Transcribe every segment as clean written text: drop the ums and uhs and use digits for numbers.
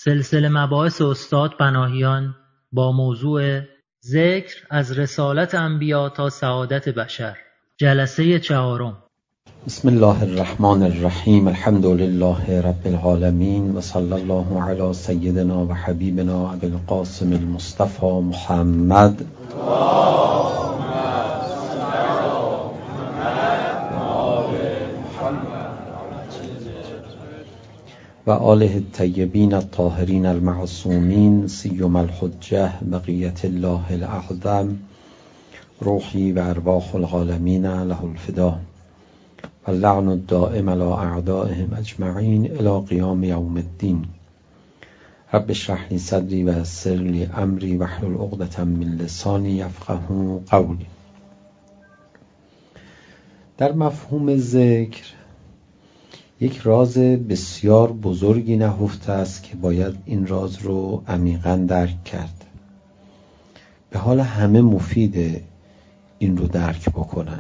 سلسله مباحث استاد پناهیان با موضوع ذکر از رسالت انبیا تا سعادت بشر، جلسه 4. بسم الله الرحمن الرحیم. الحمد لله رب العالمین و صلی الله علی سیدنا و حبیبنا ابی القاسم المصطفى محمد و آله الطیبین الطاهرین المعصومین سیما الحجة بقیة الله الاعظم روحی و ارواح العالمین له الفدا و اللعن الدائم علی اعدائهم اجمعین الی قیام یوم الدین. رب اشرح لی صدری و یسر لی امری واحلل عقدة من لسانی یفقهوا قولی. در مفهوم ذکر یک راز بسیار بزرگی نهفته است که باید این راز رو عمیقاً درک کرد. به حال همه مفیده این رو درک بکنن.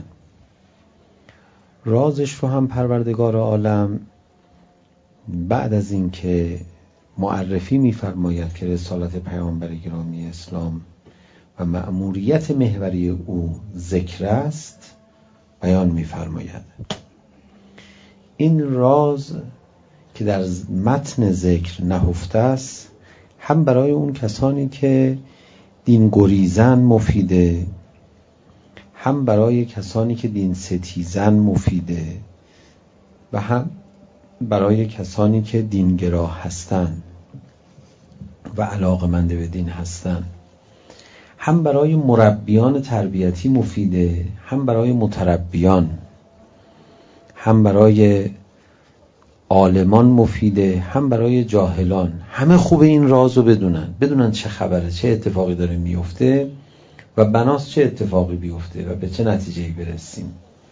رازش رو هم پروردگار عالم بعد از این که معرفی می‌فرماید که رسالت پیامبر گرامی اسلام و مأموریت محوری او ذکر است بیان می‌فرماید. این راز که در متن ذکر نهفته است هم برای اون کسانی که دین گریزن مفیده، هم برای کسانی که دین ستیزن مفیده و هم برای کسانی که دینگرا هستن و علاقه‌مند به دین هستن. هم برای مربیان تربیتی مفیده، هم برای متربیان، هم برای عالمان مفیده، هم برای جاهلان. همه خوبه این رازو بدونن چه خبره، چه اتفاقی داره میفته و بناس چه اتفاقی بیفته و به چه نتیجه‌ای برسیم.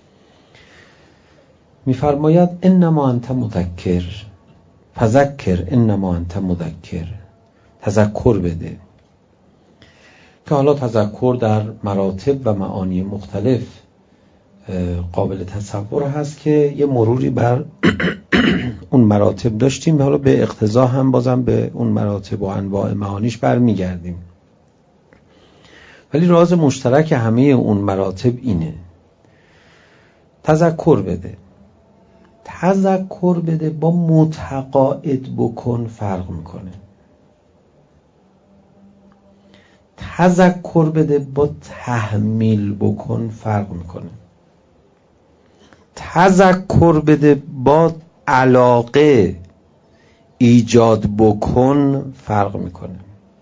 میفرماید انما انت مذکر فذکر انما انت مذکر. تذکر بده که حالا تذکر در مراتب و معانی مختلف قابل تصور هست که یه مروری بر اون مراتب داشتیم، حالا به اقتضا هم بازم به اون مراتب و انواع معانیش برمیگردیم. ولی راز مشترک همه اون مراتب اینه: تذکر بده. تذکر بده با متقاعد بکن فرق میکنه. تذکر بده با تحمیل بکن فرق میکنه. تذکر بده با علاقه ایجاد بکن فرق میکنه.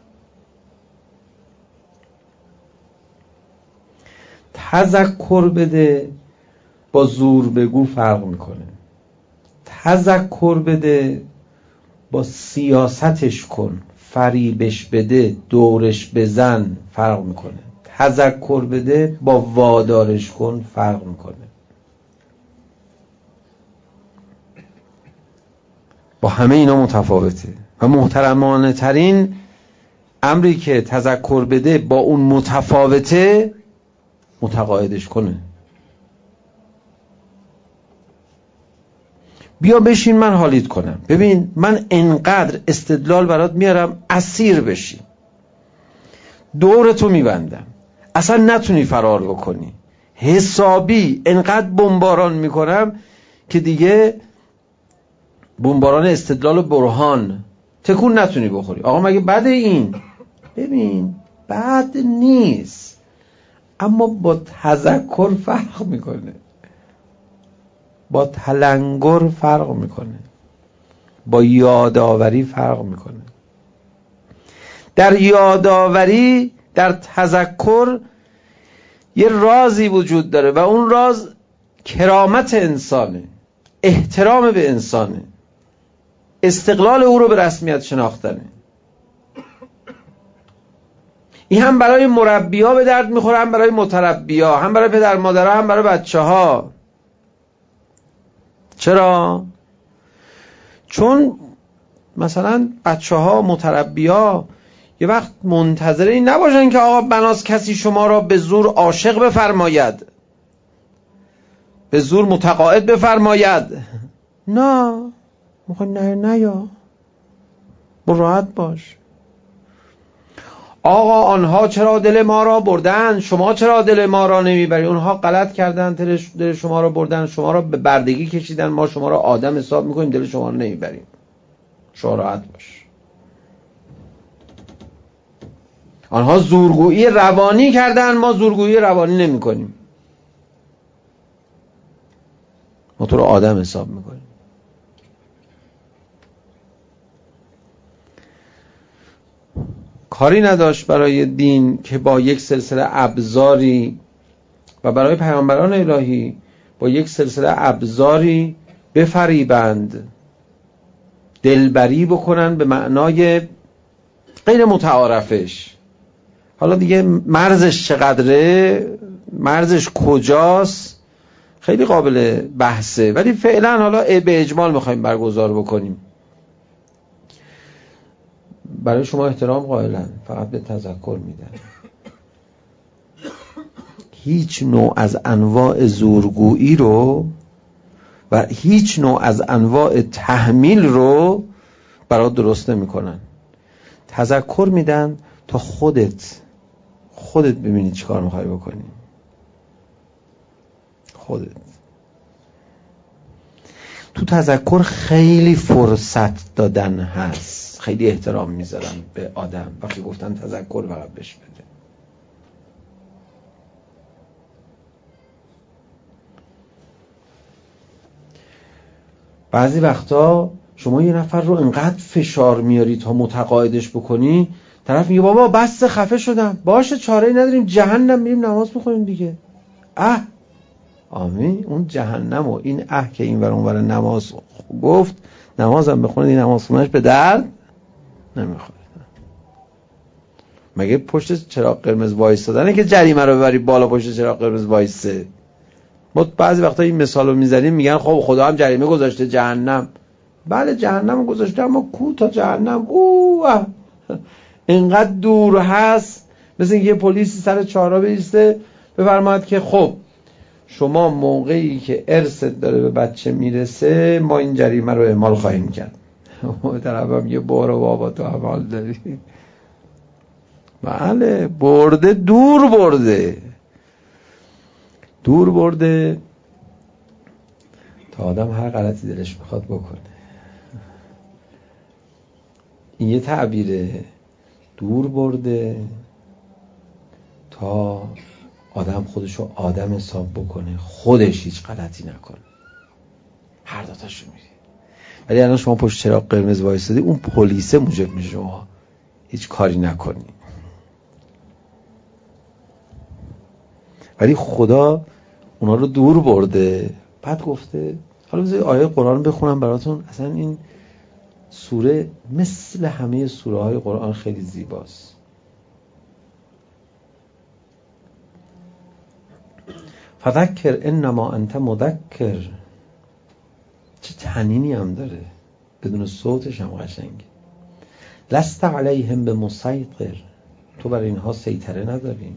تذکر بده با زور بگو فرق میکنه. تذکر بده با سیاستش کن، فریبش بده، دورش بزن فرق میکنه. تذکر بده با وادارش کن فرق میکنه. با همه اینا متفاوته و محترمانه ترین امری که تذکر بده با اون متفاوته متقاعدش کنه. بیا بشین من حالیت کنم، ببین من انقدر استدلال برات میارم اسیر بشی، دورتو میبندم اصلا نتونی فرار بکنی، حسابی انقدر بمباران میکنم که دیگه بمباران استدلال و برهان تکون نتونی بخوری. آقا مگه بده این؟ ببین بد نیست، اما با تذکر فرق میکنه، با تلنگر فرق میکنه، با یادآوری فرق میکنه. در یادآوری، در تذکر یه رازی وجود داره و اون راز کرامت انسانه، احترام به انسانه، استقلال او رو به رسمیت شناختنه. این هم برای مربی‌ها به درد میخوره، هم برای متربی‌ها، هم برای پدر مادرها، هم برای بچه‌ها. چرا؟ چون مثلا بچه‌ها، متربی‌ها یه وقت منتظر این نباشن که آقا بناس کسی شما را به زور عاشق بفرماید، به زور متقاعد بفرماید. نه، میخوای نه یا راحت باش. آقا آنها چرا دل ما را بردن، شما چرا دل ما را نمیبری؟ اونها غلط کردن، دل شما را بردن، شما را به بردگی کشیدن، ما شما را آدم حساب میکنیم، دل شما را نمیبریم. شما راحت باش. آنها زورگویی روانی کردن، ما زورگویی روانی نمی کنیم، ما تو رو آدم حساب میکنیم. کاری نداشت برای دین که با یک سلسله ابزاری و برای پیامبران الهی با یک سلسله ابزاری بفریبند، دلبری بکنن به معنای غیر متعارفش. حالا دیگه مرزش چقدره، مرزش کجاست، خیلی قابل بحثه، ولی فعلا حالا به اجمال میخوایم برگزار بکنیم. برای شما احترام قائلن، فقط به تذکر میدن. هیچ نوع از انواع زورگویی رو و هیچ نوع از انواع تحمیل رو برات درست نمیکنن. تذکر میدن تا خودت ببینی چی کار میخوای بکنی. خودت تو تذکر خیلی فرصت دادن هست، خیلی احترام میذارن به آدم وقتی گفتن تذکر فقط بهش بده. بعضی وقتا شما یه نفر رو انقدر فشار میاری تا متقاعدش بکنی، طرف میگه بابا بس خفه شدم، باشه چاره‌ای نداریم، جهنم میریم نماز بخونیم دیگه. آمین. اون جهنم و این که این ور اون ور نماز گفت، نمازم بخونه، این نماز خونش به درد نمیخوره. مگه پشت چراغ قرمز وایستادنه که جریمه رو ببری بالا پشت چراغ قرمز وایسته؟ ما بعضی وقتا این مثالو میزنیم، میگن خب خدا هم جریمه گذاشته جهنم. بله جهنم گذاشته، اما کو تا جهنم اینقدر دور هست، مثل اینکه یه پلیسی سر چهارراه بایسته بفرماید که خب شما موقعی که ارثت داره به بچه میرسه ما این جریمه رو اعمال خواهیم کرد. طرفم یه برو بابا تو اعمال داری. بله برده، دور برده تا آدم هر غلطی دلش میخواد بکنه. این یه تعبیره، دور برده تا آدم خودشو آدم حساب بکنه، خودش هیچ غلطی نکنه، هر دوتاشو میری. ولی الان شما پشت چراغ قرمز وایسادی، اون پلیسه موجب میشه شما هیچ کاری نکنی. ولی خدا اونا رو دور برده، بعد گفته حالا بذارید آیه قرآن بخونم براتون. اصلا این سوره مثل همه سوره های قرآن خیلی زیباست. فذکر انما انت مذکر. چه طنینی هم داره، بدون صوتش هم قشنگه. لست علیهم بمسیطر، تو بر اینها سیطره نداری.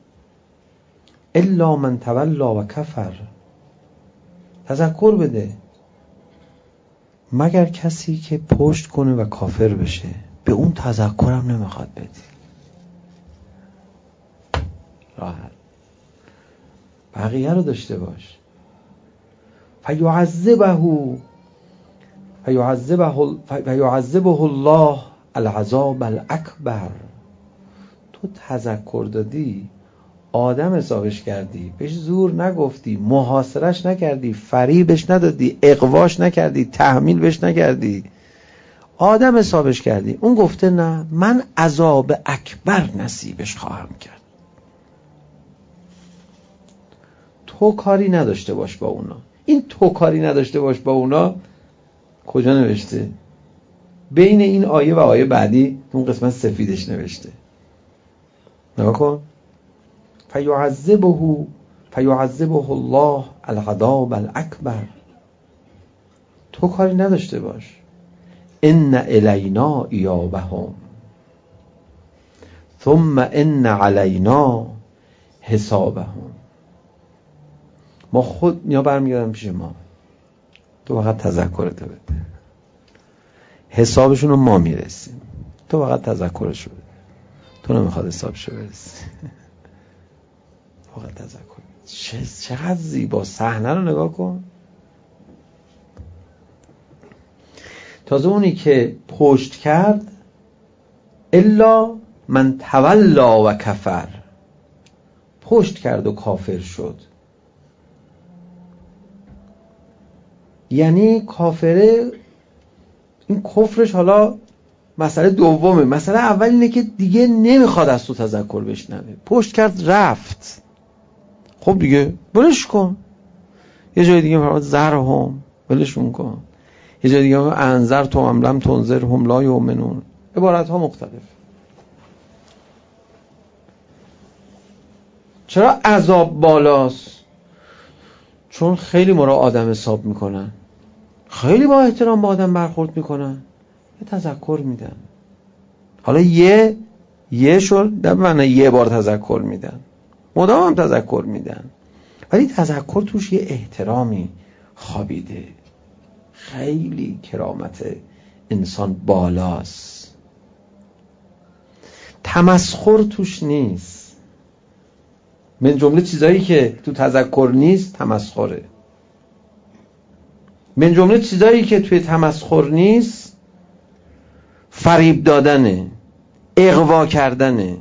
الا من تولا و کفر، تذکر بده مگر کسی که پشت کنه و کافر بشه، به اون تذکرم نمیخواد بدی. راحت بقیه رو داشته باش. فیعذبه الله العذاب الاکبر. تو تذکر دادی، آدم حسابش کردی، بهش زور نگفتی، محاصرش نکردی، فریبش ندادی، اغواش نکردی، تحمیل بهش نکردی، آدم حسابش کردی. اون گفته نه، من عذاب اکبر نصیبش خواهم کرد. تو کاری نداشته باش با اونا. این تو کاری نداشته باش با اونا کجا نوشته؟ بین این آیه و آیه بعدی اون قسمت سفیدش نوشته. نگاه کن. فیعذبه الله العذاب الاکبر. تو کاری نداشته باش. ان الینا ایابهم ثم ان علینا حسابهم. ما خود یا برمیگردن پیش ما، تو فقط تذکرت بده، حسابشون رو ما میرسیم. تو فقط تذکرشو بده، تو نمیخواد حسابشو برسی. فقط تذکر. چقدر زیبا. صحنه رو نگاه کن. تازه اونی که پشت کرد الا من تولا و کفر، پشت کرد و کافر شد. یعنی کافره، این کفرش حالا مسئله دومه. مسئله اول اینه که دیگه نمیخواد از تو تذکر بشنوه، پشت کرد رفت. خب دیگه بلش کن. یه جای دیگه فرمود زرهم، بلشون کن. یه جای دیگه انذر تو هم لم تنذر هم لا یؤمنون. عبارت ها مختلف. چرا عذاب بالاست؟ چون خیلی ما را آدم حساب میکنن، خیلی با احترام با آدم برخورد میکنن، یه تذکر میدن. حالا یه شد در معنی یه بار تذکر میدن، مدام هم تذکر میدن، ولی تذکر توش یه احترامی خوابیده. خیلی کرامت انسان بالاست. تمسخر توش نیست. من جمله چیزایی که تو تذکر نیست تمسخره. من جمله چیزایی که توی تمسخر نیست فریب دادنه، اغوا کردنه.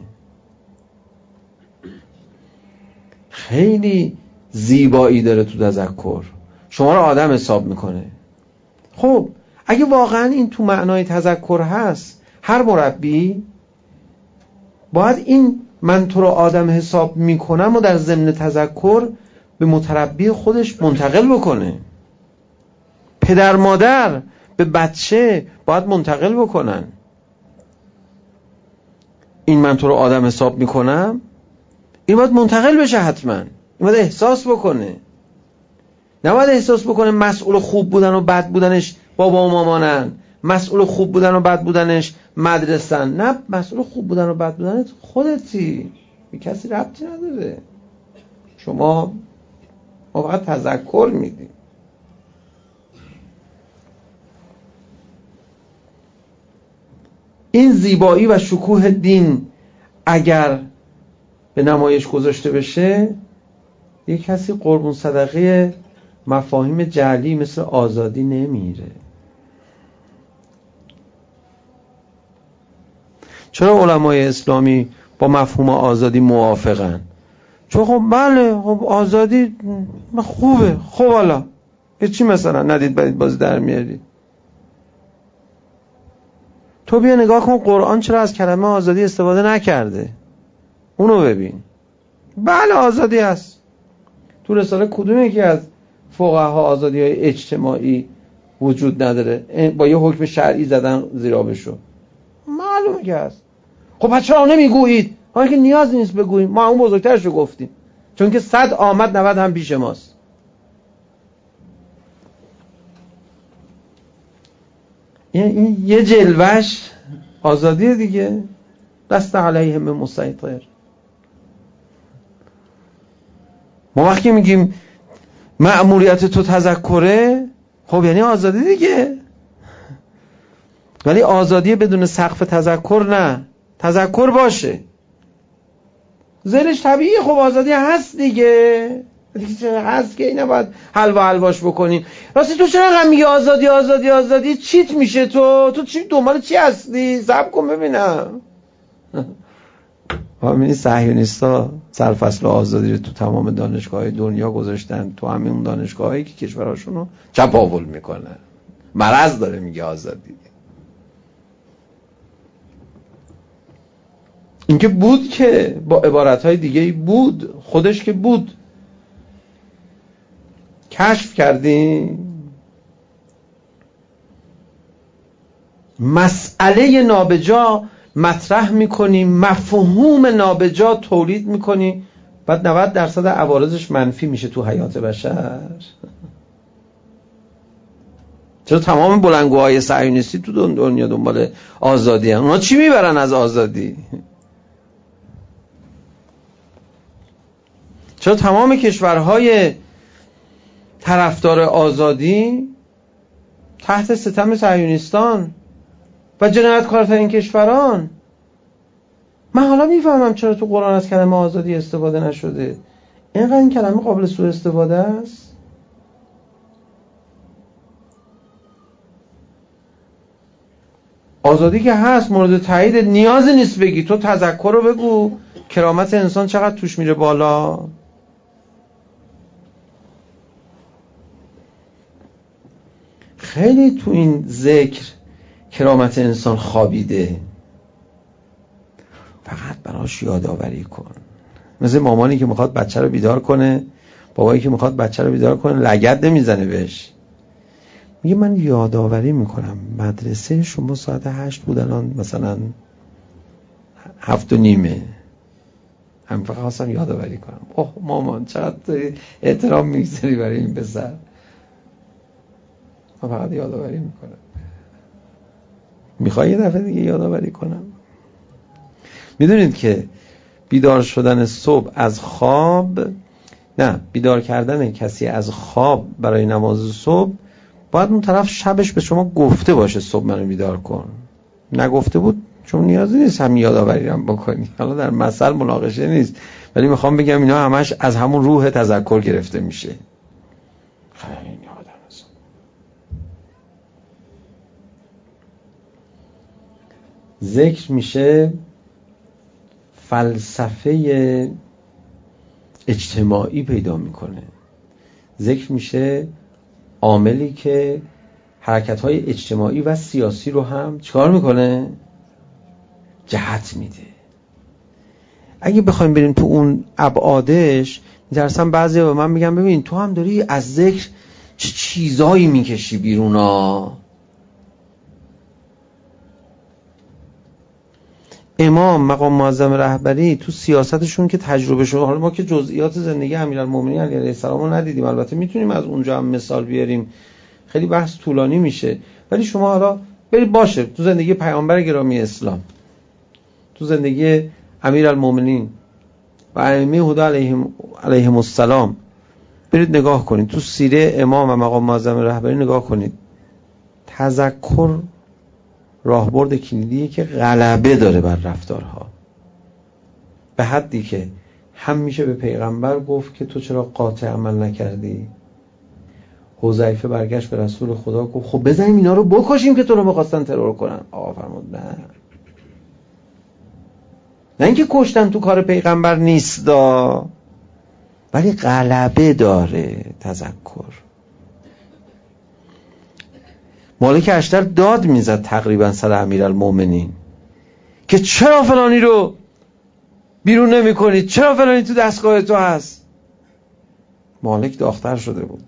خیلی زیبایی داره تو تذکر، شما رو آدم حساب میکنه. خب اگه واقعا این تو معنای تذکر هست، هر مربی باید این من تو رو آدم حساب میکنم و در ضمن تذکر به متربی خودش منتقل بکنه. پدر مادر به بچه باید منتقل بکنن این من تو رو آدم حساب میکنم. این باید منتقل بشه، حتما این باید احساس بکنه. نباید احساس بکنه مسئول خوب بودن و بد بودنش بابا و مامانن، مسئول خوب بودن و بد بودنش مدرسن. نه، مسئول خوب بودن و بد بودنت خودتی، به کسی ربطی نداره. ما فقط تذکر میدیم. این زیبایی و شکوه دین اگر به نمایش گذاشته بشه، یک کسی قربون صدقه مفاهیم جعلی مثل آزادی نمیره. چرا علمای اسلامی با مفهوم آزادی موافقن؟ چون خب بله، خب آزادی خوبه. خب حالا یه چی مثلا ندید بدید بازی در میارید؟ تو بیا نگاه کن قرآن چرا از کلمه آزادی استفاده نکرده، اونو ببین. بله آزادی هست. تو رساله کدوم یکی از فقها آزادی های اجتماعی وجود نداره؟ با یه حکم شرعی زدن زیرابشو، معلومه که هست. خب پس چرا نمیگویید؟ حالا که نیاز نیست بگوییم، ما اون بزرگترشو گفتیم، چون که 100 آمد 90 هم پیش ماست. این یه جلوش آزادی دیگه. دست علیهم مسیطر. ما وقتی میگیم مأموریت تو تذکره، خب یعنی آزادی دیگه. ولی آزادی بدون سقف تذکر نه. تذکر باشه، زیرش طبیعی. خب آزادی هست دیگه هست که اینه باید حلواش بکنیم. راستی تو چرا هم میگه آزادی آزادی آزادی؟ چیت میشه تو چی دنبال چی هستی؟ صبر کن ببینم. همین صهیونیستا سرفصل آزادی رو تو تمام دانشگاه‌های دنیا گذاشتن، تو همین دانشگاهایی که کشورهاشون رو چپاول میکنن. مرض داره میگه آزادی. اینکه بود که با عبارتهای دیگه بود، خودش که بود. کشف کردیم مسئله نابجا مطرح میکنیم، مفهوم نابجا تولید میکنیم، بعد 90% عوارضش منفی میشه تو حیات بشر. چرا تمام بلندگوهای صهیونیستی تو دنیا دنبال آزادی هستن؟ اونا چی میبرن از آزادی؟ چرا تمام کشورهای طرفدار آزادی تحت ستم صهیونیستان و جنایتکارترین کشوران. من حالا میفهمم چرا تو قرآن از کلمه آزادی استفاده نشده. اینقدر این کلمه قابل سوء استفاده است. آزادی که هست مورد تایید، نیازی نیست بگی. تو تذکر رو بگو کرامت انسان چقدر توش میره بالا. خیلی تو این ذکر کرامت انسان خوابیده. فقط براش یادآوری کن. مثل مامانی که میخواد بچه رو بیدار کنه، بابایی که میخواد بچه رو بیدار کنه، لگد نمیزنه بهش، میگه من یادآوری میکنم مدرسه شما ساعت 8 بود، الان مثلا 7:30. هم فقط خواستم یادآوری کنم. اوه مامان چقدر احترام میگذاری برای این پسر. من فقط یادآوری میکنم. میخوای یه دفعه دیگه یادآوری کنم؟ میدونید که بیدار شدن صبح از خواب، نه، بیدار کردن کسی از خواب برای نماز صبح، باید اون طرف شبش به شما گفته باشه صبح منو بیدار کن. نگفته بود چون نیازی نیست هم یادآوری هم بکنی. حالا در مثل مناقشه نیست، ولی میخوام بگم اینا همش از همون روح تذکر گرفته میشه. خیلی آدم است. ذکر میشه فلسفه اجتماعی پیدا میکنه. ذکر میشه عاملی که حرکت‌های اجتماعی و سیاسی رو هم چیکار میکنه؟ جهت میده. اگه بخوایم بریم تو اون ابعادش، می‌ترسم بعضیا به من میگن ببین تو هم داری از ذکر چه چیزایی میکشی بیرونا. امام مقام معظم رهبری تو سیاستشون که تجربه شده، حالا ما که جزئیات زندگی امیرالمومنین علیه السلام رو ندیدیم، البته میتونیم از اونجا هم مثال بیاریم، خیلی بحث طولانی میشه، ولی شما حالا برید باشه تو زندگی پیامبر گرامی اسلام، تو زندگی امیرالمومنین و ائمه هدا علیهم السلام برید نگاه کنید، تو سیره امام و مقام معظم رهبری نگاه کنید. تذکر راهبرد کلیدیه که غلبه داره بر رفتارها، به حدی که هم میشه به پیغمبر گفت که تو چرا قاطع عمل نکردی. حذیفه برگشت به رسول خدا گفت خب بزنیم اینا رو بکشیم که تو رو می‌خواستن ترور کنن. آقا فرمود نه اینکه کشتن تو کار پیغمبر نیست ولی غلبه داره تذکر. مالک اشتر داد میزد تقریبا سر امیرالمومنین که چرا فلانی رو بیرون نمی کنید، چرا فلانی تو دستگاه تو هست. مالک داغ‌تر شده بود.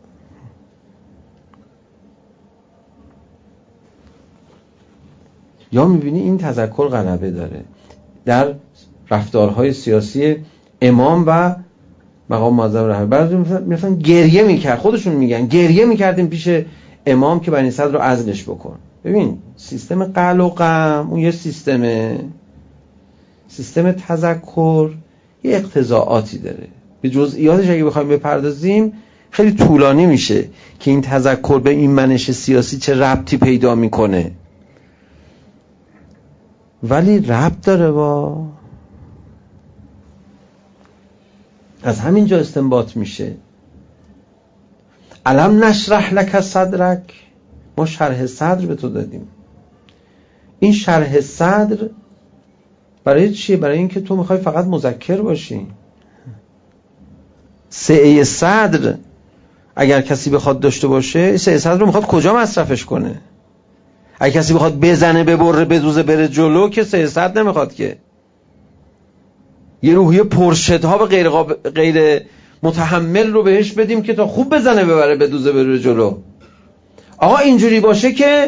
یا میبینی این تذکر غلبه داره در رفتارهای سیاسی امام و مقام معظم رهبری. مثلا گریه میکرد، خودشون میگن گریه میکردیم پیش امام که بنی صدر رو عزلش بکن. ببین سیستم قل و قم اون یه سیستمه، سیستم تذکر یه اقتضاعاتی داره. به جزئیاتش اگه بخوایم بپردازیم خیلی طولانی میشه که این تذکر به این منش سیاسی چه ربطی پیدا میکنه، ولی ربط داره. با از همین جا استنباط میشه الم نشرح لک صدرک، ما شرح صدر به تو دادیم. این شرح صدر برای چیه؟ برای اینکه تو میخوای فقط مذکر باشی. سعه صدر اگر کسی بخواد داشته باشه، سعه صدر رو میخواد کجا مصرفش کنه؟ اگر کسی بخواد بزنه ببره بدوزه بره جلو که سعه صدر نمیخواد که. یه روحیه پرشدها و غیر متحمل رو بهش بدیم که تا خوب بزنه ببره بدوزه بره جلو. آقا اینجوری باشه که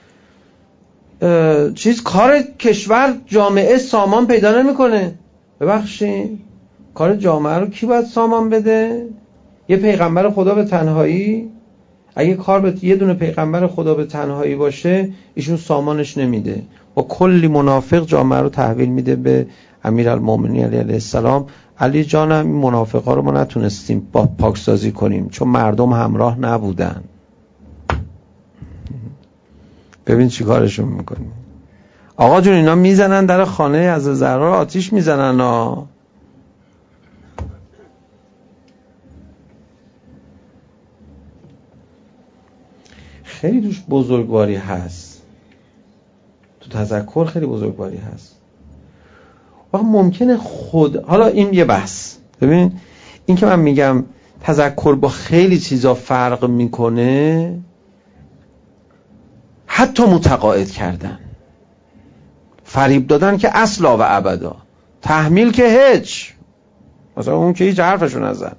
کار کشور جامعه سامان پیدا نمیکنه. ببخشید کار جامعه رو کی باید سامان بده؟ یه پیغمبر خدا به تنهایی؟ اگه کار به یه دونه پیغمبر خدا به تنهایی باشه ایشون سامانش نمیده، با کلی منافق جامعه رو تحویل میده به امیرالمومنین علیه السلام. علی جانم این منافقا رو ما نتونستیم با پاکسازی کنیم چون مردم همراه نبودن. ببین چی کارشون میکنیم. آقا جون اینا میزنن در خانه حضرت زهرا آتیش میزنن ها. خیلی توش بزرگواری هست، تو تذکر خیلی بزرگواری هست. واقعا ممکنه حالا این یه بحث. ببین این که من میگم تذکر با خیلی چیزا فرق میکنه، حتی متقاعد کردن، فریب دادن که اصلا و ابدا، تحمیل که هیچ، مثلا اون که هیچ حرفشو نزن.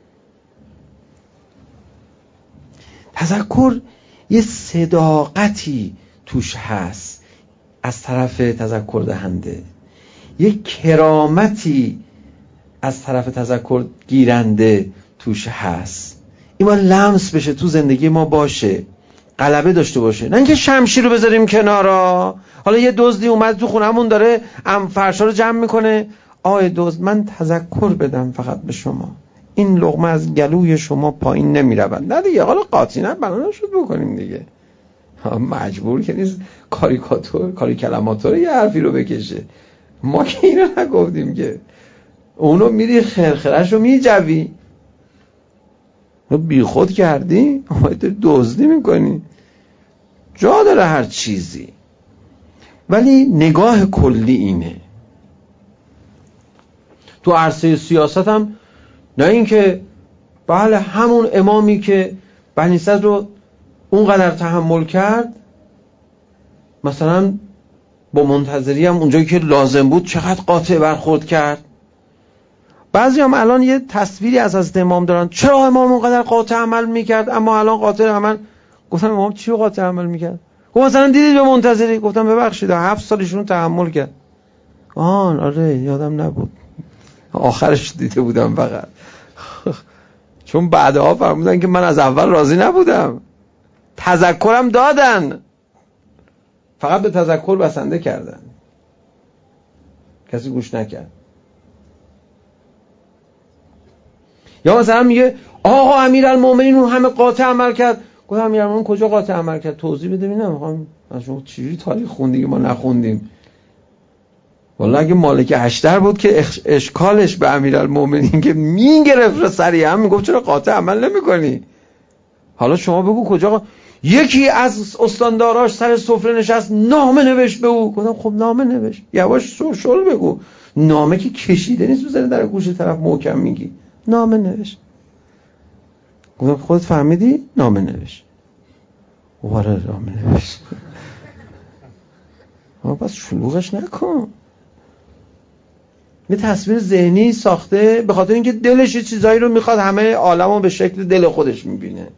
تذکر یه صداقتی توش هست از طرف تذکر دهنده، یه کرامتی از طرف تذکر گیرنده توش هست. این ما لمس بشه تو زندگی ما باشه، غلبه داشته باشه، نه اینکه شمشیر رو بذاریم کنارا. حالا یه دزدی اومد تو خونمون داره فرشا رو جمع میکنه، آقای دزد من تذکر بدم فقط به شما، این لقمه از گلوی شما پایین نمیرود. نه دیگه، حالا قاطی نه بنا شد بکنیم دیگه، مجبور که نیست کاری کلماتور یه حرفی رو بکشه. ما که اینو نگفتیم که، اونو میری خرخرش رو میجوی، بی خود کردی، اومدی دزدی میکنی. جا داره هر چیزی، ولی نگاه کلی اینه. تو عرصه سیاست هم نه اینکه بله همون امامی که بنی صدر رو اونقدر تحمل کرد، مثلا با منتظری هم اونجایی که لازم بود چقدر قاطع برخورد کرد. بعضی هم الان یه تصویری از حضرت امام دارن، چرا امام اونقدر قاطع عمل میکرد اما الان قاطع عمل. گفتم امام چی رو قاطع عمل میکرد؟ گفت مثلا دیدید به منتظری؟ گفتم ببخشید 7 سالشون تحمل کرد. آره یادم نبود، آخرش دیده بودم فقط. چون بعدها فرمودن که من از اول راضی نبودم، تذکرم دادن، فقط به تذکر بسنده کردن، کسی گوش نکرد. یا مثلا میگه آقا امیرالمومنین اون همه قاطع عمل کرد. گفتم امیرالمومنین کجا قاطع عمل کرد؟ توضیح بده ببینم. میخوام از شما چجوری تاریخ خوندی که ما نخوندیم؟ والله اگه مالک اشتر بود که اشکالش به امیرالمومنین که میگرفت سریع هم میگفت چرا قاطع عمل نمیکنی؟ حالا شما بگو کجا یکی از استانداراش سر سفره نشست نامه نوشت به او. گفتم خب نامه نوشت، یواش شل بگو، نامه که کشیده نیست بزنی در گوش طرف محکم میگی نامه نوشت. گفتم خودت فهمیدی؟ نامه نوشت. آره نامه نوشت. پس شلوغش نکن. یه تصویر ذهنی ساخته به خاطر اینکه دلش یه چیزایی رو میخواد همه عالمو به شکل دل خودش میبینه.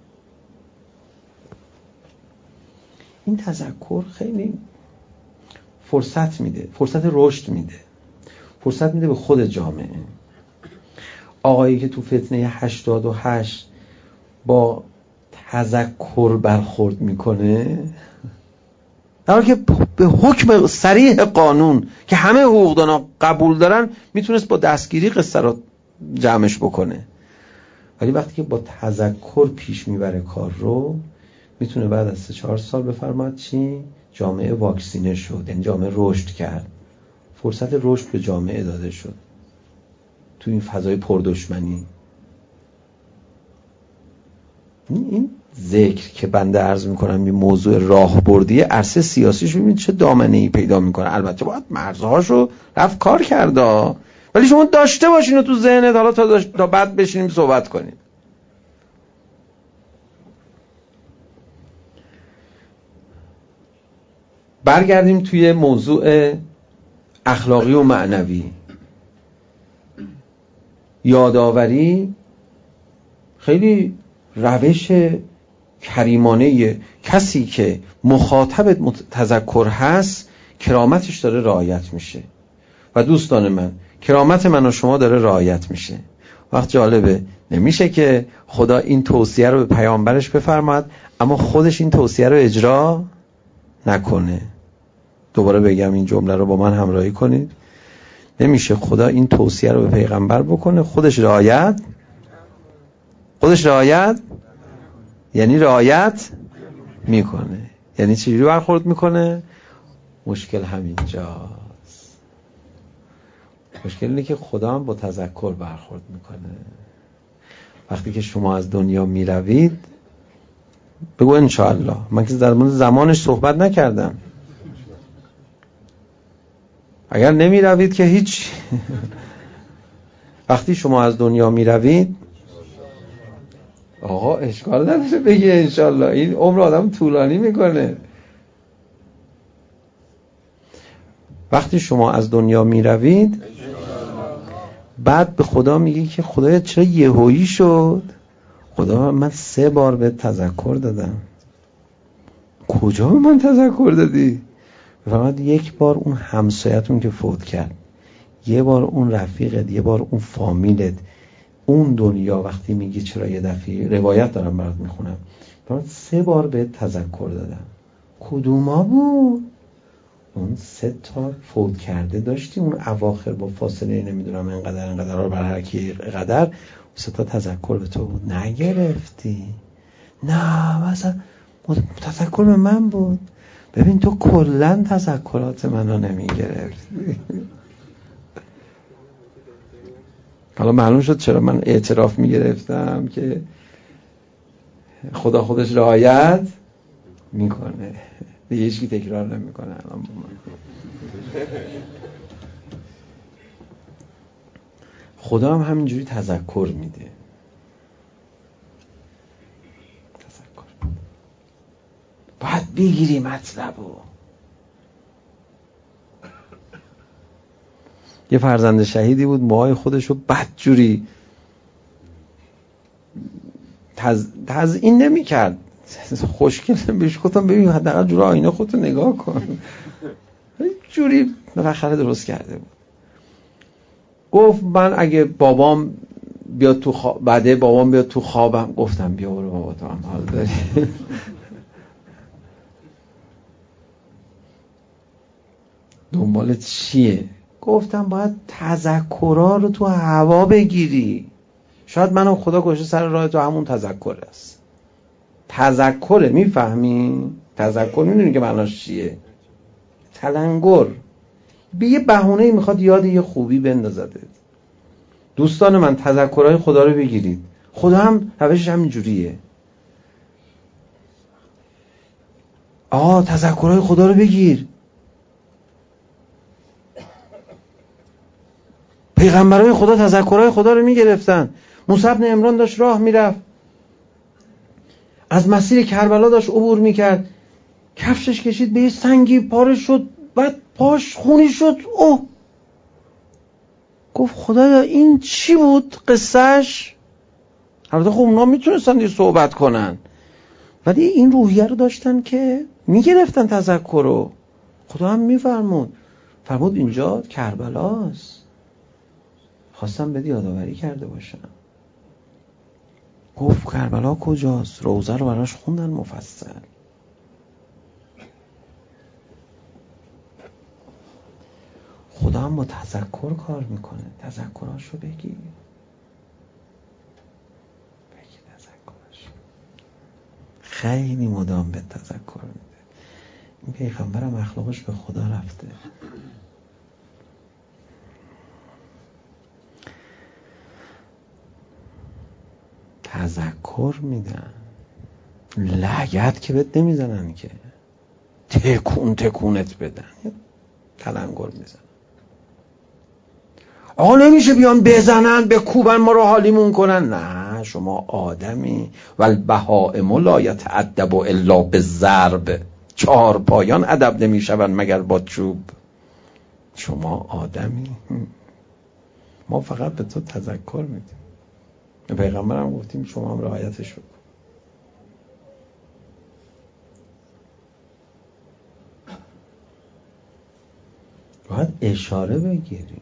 این تذکر خیلی فرصت میده، فرصت رشد میده، فرصت میده به خود جامعه. آقایی که تو فتنه 88 با تذکر برخورد میکنه، در حالی که به حکم صریح قانون که همه حقوقدانا قبول دارن میتونست با دستگیری قصه رو جمعش بکنه، ولی وقتی که با تذکر پیش میبره کار رو، میتونه بعد از 3-4 سال بفرماد چی؟ جامعه واکسینه شد، یعنی جامعه رشد کرد، فرصت رشد به جامعه داده شد تو این فضای پردشمنی. این ذکر که بنده عرض میکنم این موضوع راهبردی عرصه سیاسیش، ببینید چه دامنه‌ای پیدا میکنه. البته باید مرزهاشو رفت کار کرده، ولی شما داشته باشین تو ذهنت، حالا تا بعد بشینیم صحبت کنیم. برگردیم توی موضوع اخلاقی و معنوی. یادآوری خیلی روش کریمانه کسی که مخاطب تذکر هست، کرامتش داره رعایت میشه. و دوستان من، کرامت من و شما داره رعایت میشه. وقت جالبه، نمیشه که خدا این توصیه رو به پیامبرش بفرماد اما خودش این توصیه رو اجرا نکنه. دوباره بگم این جمله رو با من همراهی کنید. نمیشه خدا این توصیه رو به پیغمبر بکنه خودش رعایت یعنی رعایت میکنه. یعنی چجوری برخورد میکنه؟ مشکل همینجاست. مشکل اینه که خدا هم با تذکر برخورد میکنه. وقتی که شما از دنیا میروید بگو انشاءالله. من که در مورد زمانش صحبت نکردم. اگر نمیروید که هیچ. وقتی شما از دنیا میروید آقا اشکال نداره بگی انشاءالله. این عمر آدم طولانی میکنه. وقتی شما از دنیا میروید بعد به خدا میگی که خدایا چرا یهویی شد؟ خدا من 3 بار به تذکر دادم. کجا به من تذکر دادی؟ فقط 1 بار اون همسایتون که فوت کرد، 1 بار اون رفیقت، 1 بار اون فامیلت. اون دنیا وقتی میگی چرا یه دفعه، روایت دارم برات میخونم، فقط 3 بار به تذکر دادم. کدوما بود؟ اون 3 تا فوت کرده داشتی اون اواخر با فاصله نمیدونم اینقدر رو بر هر کی قدر 3 تا تذکر به تو بود نگرفتی. نه مثلا تذکر به من بود. ببین تو کلن تذکرات منو نمیگرفتی. حالا معلوم شد چرا من اعتراف میگرفتم که خدا خودش رعایت میکنه دیگه، هیچکی تکرار نمیکنه الان با من. خدا هم همینجوری تذکر میده. تذکر باید بگیری مطلبو. یه فرزند شهیدی بود موهای خودشو بدجوری تزیین نمی‌کرد، خوشگل بهش گفتم ببین حداقل جوری آینه خودتو نگاه کن. جوری بالاخره درست کرده بود. گفت من اگه بابام بیاد تو بعده بابام بیاد تو خوابم، گفتم بیا برو بابا تو هم حال داری. دنبالت چیه؟ گفتم باید تذکرها رو تو هوا بگیری. شاید منم خدا گوشه سر راه تو همون تذکر است. تذکره، میفهمی؟ تذکر میدونی که معناش چیه؟ تلنگر. به یه بهونه میخواد یاد یه خوبی بندازده. دوستان من تذکرهای خدا رو بگیرید. خدا هم روشش همین جوریه. تذکرهای خدا رو بگیر. پیغمبرای خدا تذکرهای خدا رو میگرفتن. موسی بن عمران داشت راه میرفت، از مسیر کربلا داشت عبور میکرد، کفشش کشید به یه سنگی پاره شد، بعد پاش خونی شد. گفت خدایا این چی بود قصهش؟ البته خب اونا میتونستن دیگه صحبت کنن، ولی این روحیه رو داشتن که میگرفتن تذکر رو. خدا هم فرمود اینجا کربلاست. خواستم بهت یادآوری کرده باشم. گفت کربلا کجاست؟ روزه رو براش خوندن مفصل. خدا هم با تذکر کار میکنه. تذکراشو بگی تذکرش. خیلی مدام به تذکر میده. این پیغمبرم اخلاقش به خدا رفته. تذکر میدن، لگد که بهت نمیزنن که تکونت بدن، تلنگر میزنن. آقا نمیشه بیان بزنن بکوبن ما رو حالیمون کنن. نه شما آدمی. والبهائم لا یتأدب الا بالضرب. 4 پایان ادب نمیشون مگر با چوب. شما آدمی. ما فقط به تو تذکر میدیم. پیغمبرم گفتیم شما هم رعایتش بکن. باید اشاره بگیریم.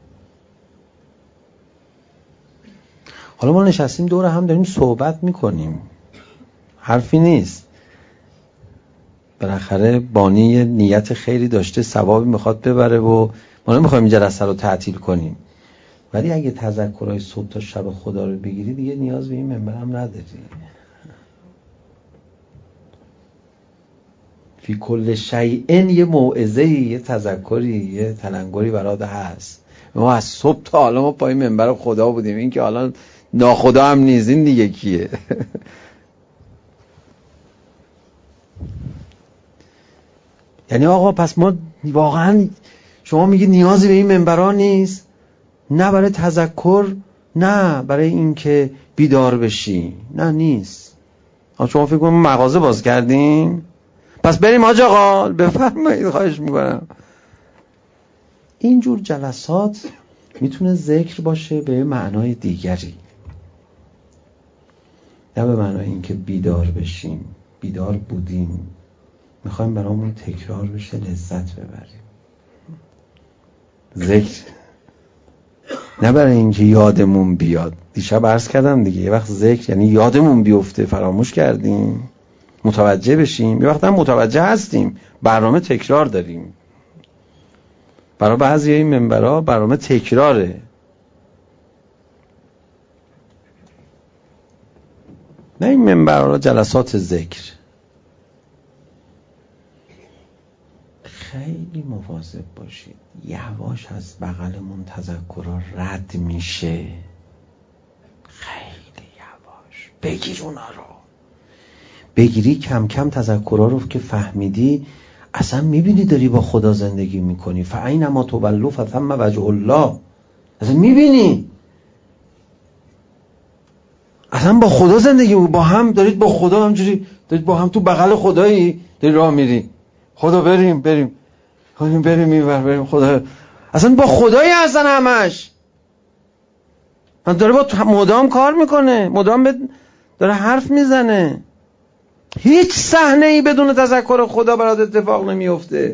حالا ما نشستیم دور هم داریم صحبت میکنیم، حرفی نیست. بالاخره بانی نیت خیری داشته، ثوابی میخواد ببره و ما نمیخوایم این جلسه رو تعطیل کنیم. ولی اگه تذکرهای صبح تا شب خدا رو بگیری دیگه نیاز به این منبر هم نداری. فی کل شیء یه موعظه، یه تذکری، یه تلنگری برات هست. ما از صبح تا حالا ما پای منبر خدا بودیم، این که حالا ناخدا هم نیزین دیگه کیه؟ یعنی آقا پس ما واقعا، شما میگی نیازی به این منبرها نیست؟ نه برای تذکر، نه برای این که بیدار بشی، نه نیست. شما فکر کنم مغازه باز کردیم پس بریم حاج آقا بفرمایید، خواهش میکنم. اینجور جلسات میتونه ذکر باشه به معنای دیگری، نه به معنای این که بیدار بشیم. بیدار بودیم، میخوایم برامون تکرار بشه، لذت ببریم. ذکر نه برای اینکه یادمون بیاد. دیشب عرض کردم دیگه، یه وقت ذکر یعنی یادمون بیفته، فراموش کردیم، متوجه بشیم. یه وقت هم متوجه هستیم، برنامه تکرار داریم. برای بعضی این منبرها برنامه تکراره، نه این منبرها جلسات ذکر. خیلی مواظب باشید، یواش از بغلمون تذکرها رد میشه، خیلی یواش بگیر اونا رو. بگیری کم کم تذکرها رو که فهمیدی، اصلا میبینی داری با خدا زندگی میکنی. فاینما تولوا فثم وجه الله. اصلا میبینی اصلا با خدا زندگی، با هم دارید، با خدا همجوری دارید، با هم تو بغل خدایی دارید راه میری. خدا بریم اینور بریم، خدا اصلا با خدایی هستن همش. داره با مدام کار میکنه، مدام داره حرف میزنه. هیچ صحنه ای بدون تذکر خدا برات اتفاق نمیفته.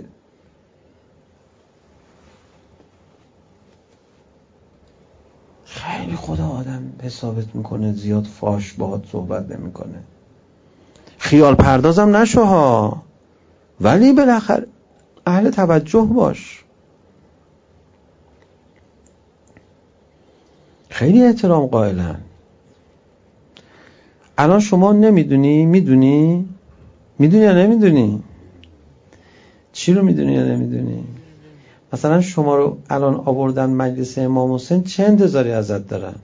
خیلی خدا آدم حسابت میکنه، زیاد فاش باهات صحبت نمیکنه. خیال پردازم نشو ها، ولی بالاخره اهل توجه باش. خیلی احترام قائلن. الان شما نمیدونی، میدونی یا نمیدونی؟ چی رو میدونی یا نمیدونی؟ مثلا شما رو الان آوردن مجلس امام حسین، چه انتظاری ازت دارن؟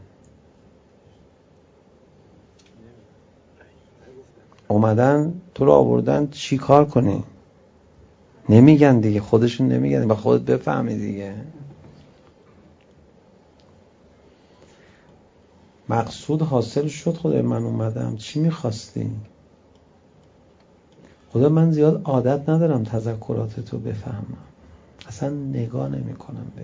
اومدن تو رو آوردن چی کار کنی؟ نمیگن دیگه، خودشون نمیگن، با خودت بفهمی دیگه. مقصود حاصل شد. خدای من اومدم، چی میخواستی؟ خدا من زیاد عادت ندارم تذکراتتو بفهمم، اصلا نگاه نمی کنم بهت.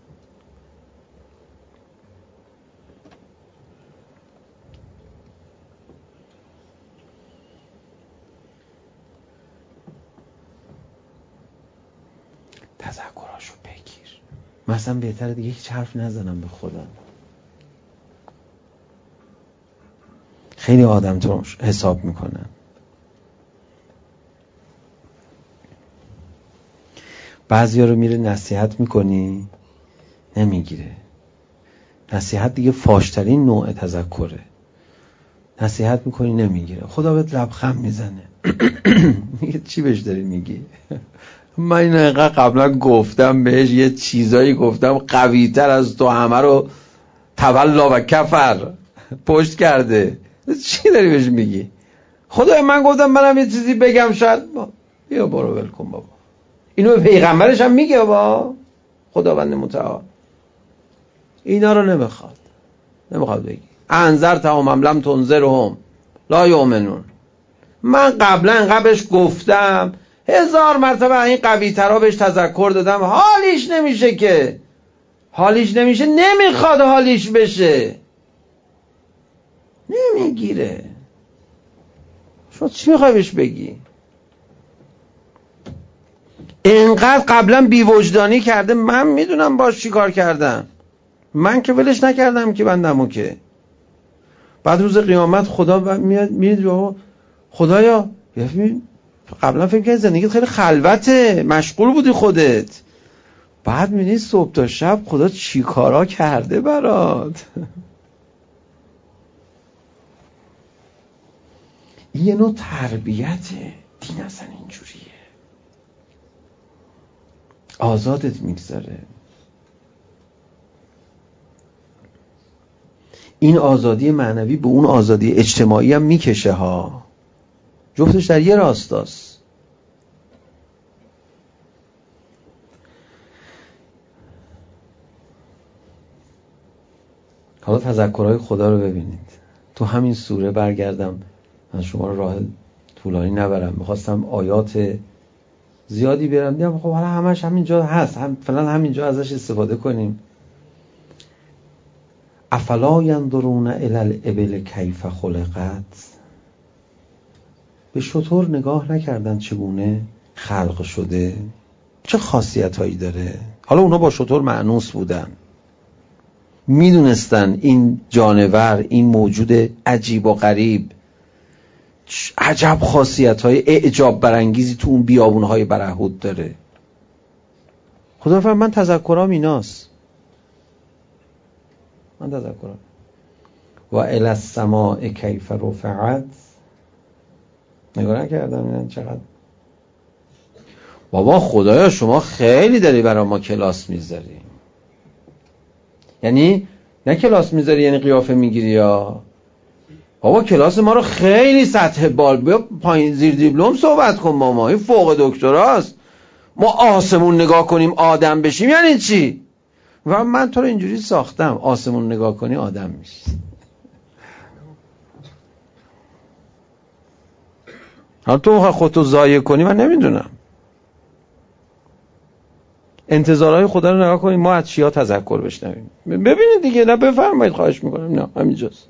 تذکراشو بگیر. مثلا بهتره دیگه هیچ حرف نزنم به خدا. خیلی آدم تو حساب میکنن. بعضیا رو میره نصیحت میکنی نمیگیره. نصیحت دیگه فاشترین نوع تذکره. نصیحت میکنی نمیگیره، خدا بهت لبخند میزنه. میگه چی بهش داری میگی؟ من اینو اینقدر قبلا گفتم بهش، یه چیزایی گفتم قوی‌تر از تو، همه رو تولا و کفر پشت کرده. چی داری بهش میگی؟ خدای من گفتم منم یه چیزی بگم، شاید بیا برو ول کن بابا. اینو به پیغمبرش هم میگه با خداوند متعال. اینا رو نمیخواد بگی. انذرتهم ام لم تنذرهم لا یؤمنون. من قبلا اینقدر بهش گفتم، 1000 مرتبه این قوی ترها بهش تذکر دادم، حالیش نمیشه، نمیخواد حالیش بشه، نمیگیره. شما چی میخوای بهش بگی؟ اینقدر قبلا بی‌وجدانی کرده، من میدونم باش چی کار کردم. من که ولش نکردم که بندمو که. بعد روز قیامت خدا میاد خدایا قبلا فکر کردی زندگیت خیلی خلوته، مشغول بودی خودت، بعد میبینی صبح تا شب خدا چی کارا کرده برات. این یه نوع تربیته. دین اصلا اینجوریه. آزادت میگذاره. این آزادی معنوی به اون آزادی اجتماعی هم میکشه ها، جفتش در یه راستاست. حالا تذکرهای خدا رو ببینید تو همین سوره. برگردم، من شما رو راه طولانی نبرم، میخواستم آیات زیادی برم، دیدم خب حالا همش همینجا هست، فلان همینجا ازش استفاده کنیم. افلا ینظرون الی الابل کیف خلقت، به شتر نگاه نکردن چگونه خلق شده، چه خاصیتایی داره. حالا اونا با شتر مأنوس بودن، میدونستن این جانور، این موجود عجیب و غریب، عجب خاصیت‌های اعجاب برانگیزی تو اون بیابون‌های برهوت داره. خدا فرمود من تذکرام ایناست، من تذکرام. و الی السماء کیف رفعت، نگاه نکردم اینا چقدر. بابا خدایا شما خیلی داری برای ما کلاس میذاری. یعنی نه کلاس میذاری یعنی قیافه میگیری، یا بابا کلاس ما رو خیلی سطح بال، بیا پایین زیر دیپلم صحبت کن با ما، این فوق دکتراست. ما آسمون نگاه کنیم آدم بشیم یعنی چی؟ و من تو رو اینجوری ساختم آسمون نگاه کنی آدم میشی. حالا تو خودتو ضایع کنی من نمیدونم. انتظارهای خدا رو نگاه کنید، ما از چیا تذکر بشنویم. ببینید دیگه، نه بفرمایید خواهش میکنم، نه همینجاست.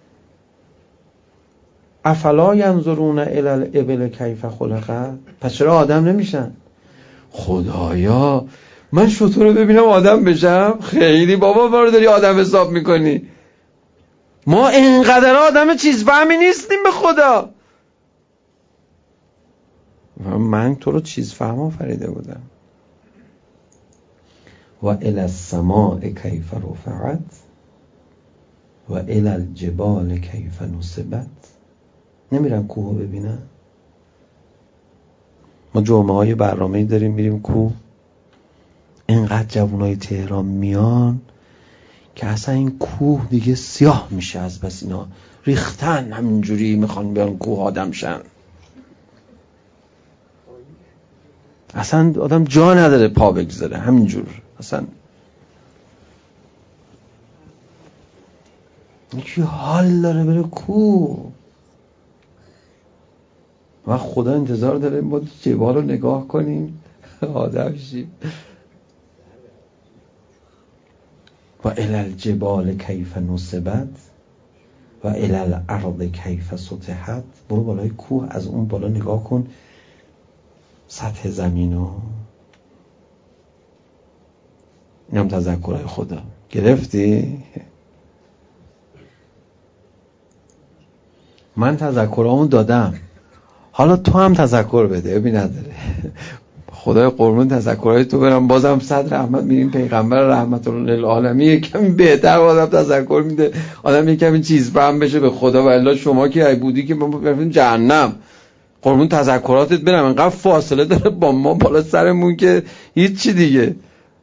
افلا ینظرون الی الابل کیف خلقت، پس چرا آدم نمیشن؟ خدایا من شتر رو ببینم آدم بشم؟ خیلی بابا ما رو داری آدم حساب میکنی. ما اینقدر آدم چیز فهمی نیستیم به خدا. من تو رو چیز فهم آفریده بودم. و الی السماء کیف رفعت و الی الجبال کیف نصبت. نمیرن کوه ببینن؟ ما جمعه های برنامه‌ای داریم میریم کوه، اینقدر جوانای تهران میان که اصلا این کوه دیگه سیاه میشه از بس اینا ریختن همینجوری میخوان بیان کوه آدم شن. اصلا آدم جا نداره پا بگذاره همینجور. اصلا یکی حال داره بره کوه و خدا انتظار داره ما جبال رو نگاه کنیم آدم شیم. و الی الجبال کیف نصبت و الی الارض کیف سطحت. برو بالای کوه، از اون بالا نگاه کن سطح زمینو. اینم تذکرهای خدا. گرفتی؟ من تذکرامو دادم، حالا تو هم تذکر بده. ببین نداره خدای قربون تذکرهای تو برم، بازم 100 رحمت میریم پیغمبر رحمت الله للعالمین کمی بهتر آدم تذکر میده، آدم یه کمی چیز فهم بشه به خدا. والله شما که ای بودی که ما بریم جهنم. قربون تذکراتت برم، انقدر فاصله داره با ما بالا سرمون که هیچی دیگه.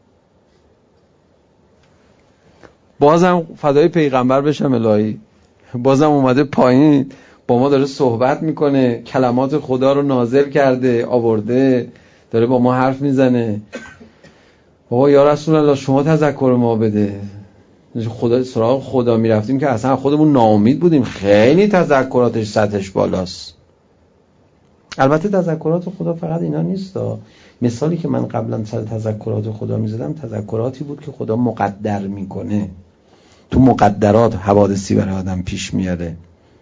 بازم فدای پیغمبر بشم الهی، بازم اومده پایین با ما داره صحبت میکنه، کلمات خدا رو نازل کرده آورده، داره با ما حرف میزنه. بابا یا رسول الله شما تذکر ما بده. خدا سراغ خدا میرفتیم که اصلا خودمون ناامید بودیم، خیلی تذکراتش سطحش بالاست. البته تذکرات خدا فقط اینا نیست. مثالی که من قبلا سر تذکرات خدا میزدم تذکراتی بود که خدا مقدر میکنه، تو مقدرات حوادثی برای آدم پیش میاره.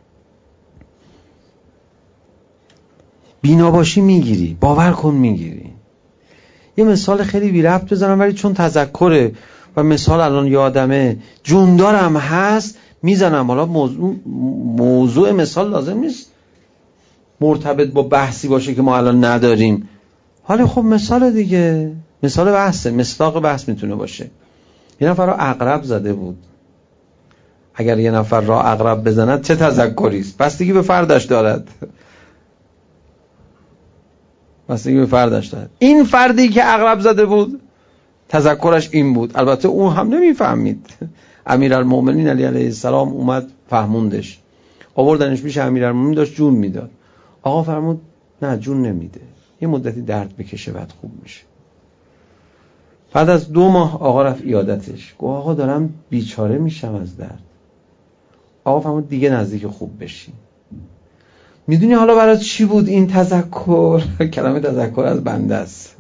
بینا باشی میگیری، باور کن میگیری. یه مثال خیلی بی ربط بزنم ولی چون تذکره و مثال الان یادمه جوندارم هست میزنم. حالا موضوع مثال لازم نیست مرتبط با بحثی باشه که ما الان نداریم، حالا خب مثال دیگه، مثال بحثه، مصداق بحث میتونه باشه. یه نفر را عقرب زده بود. اگر یه نفر را عقرب بزند چه تذکری است؟ بستگی به فردش دارد. بستگی به فردش داره. این فردی که عقرب زده بود تذکرش این بود. البته اون هم نمیفهمید. امیرالمومنین علی علیه السلام اومد فهموندش، آوردنش پیش امیرالمومنین، داشت جون میداد. آقا فرمود نه جون نمیده، یه مدتی درد بکشه بعد خوب میشه. بعد از 2 ماه آقا رفت عیادتش، گفت آقا دارم بیچاره میشم از درد. آقا فرمود دیگه نزدیک خوب بشی. میدونی حالا برای چی بود این تذکر؟ کلمه تذکر از بنده است.